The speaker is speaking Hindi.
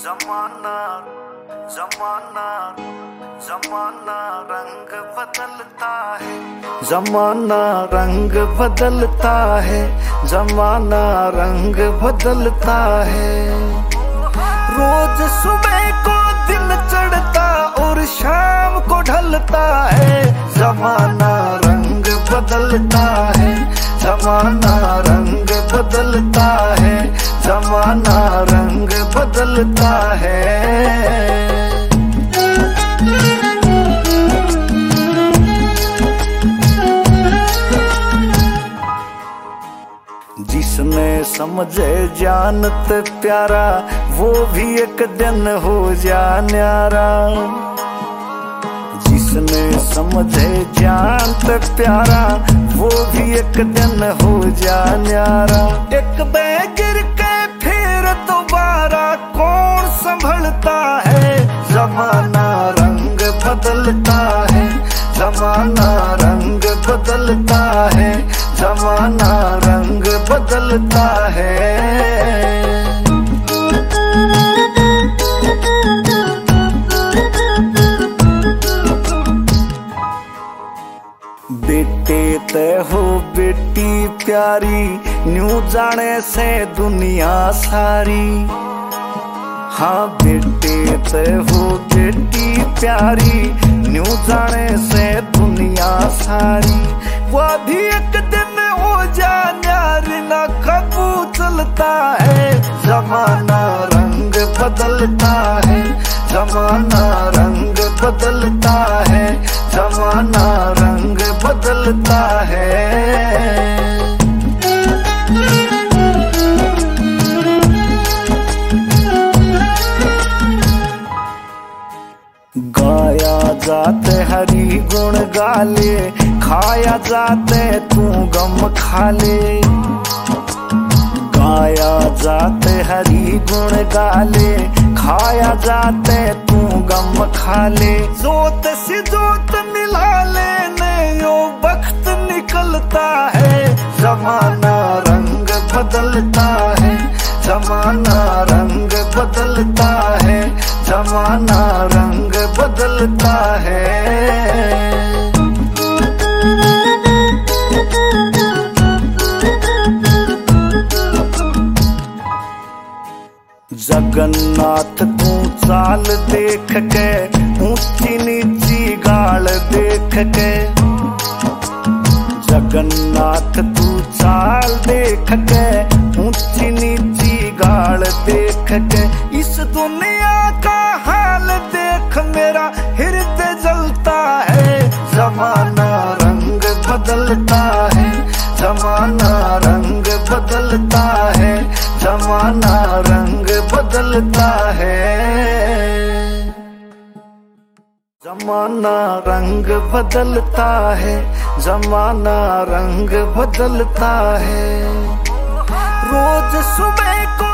जमाना जमाना जमाना रंग बदलता है, जमाना रंग बदलता है, जमाना रंग बदलता है। रोज सुबह को दिन चढ़ता और शाम को ढलता है, जमाना रंग बदलता है, जमाना रंग बदलता है, जमाना रंग बदलता है। जिसने समझे जानत प्यारा, वो भी एक दिन हो जा न्यारा। जिसने समझे जानत प्यारा, वो भी एक दिन हो जा न्यारा। एक बार गिर के फिर दोबारा कौन संभलता है, जमाना रंग बदलता है, जमाना रंग बदलता है, जमाना रंग बदलता है। बेटे तय हो बेटी प्यारी, न्यू जाने से दुनिया सारी। हाँ बेटे तय हो बेटी प्यारी, न्यू जाने से दुनिया सारी। वो भी एक दिन हो जा न्यारी, ना कबू चलता है, जमाना रंग बदलता है, जमाना रंग बदलता है, जमाना रंग बदलता है। गाया जाते हरि गुण गाले, खाया जाते तू गम खाले। गाया जाते हरि गुण गाले, खाया जाते तू गम खाले। जोत से जोत मिला लेने यो वक्त निकलता है, जमाना रंग बदलता है, जमाना रंग बदलता है, जमाना रंग बदलता है। जगन्नाथ तू चाल देख के, ऊंची नीची गाल देख के। जगन्नाथ तू चाल देख के, ऊंची नीची गाल देख के। इस दुनिया का हाल देख मेरा हृदय जलता है, जमाना रंग बदलता है, जमाना रंग बदलता है, जमाना रंग बदलता है। जमाना रंग बदलता है, जमाना रंग बदलता है। रोज सुबह को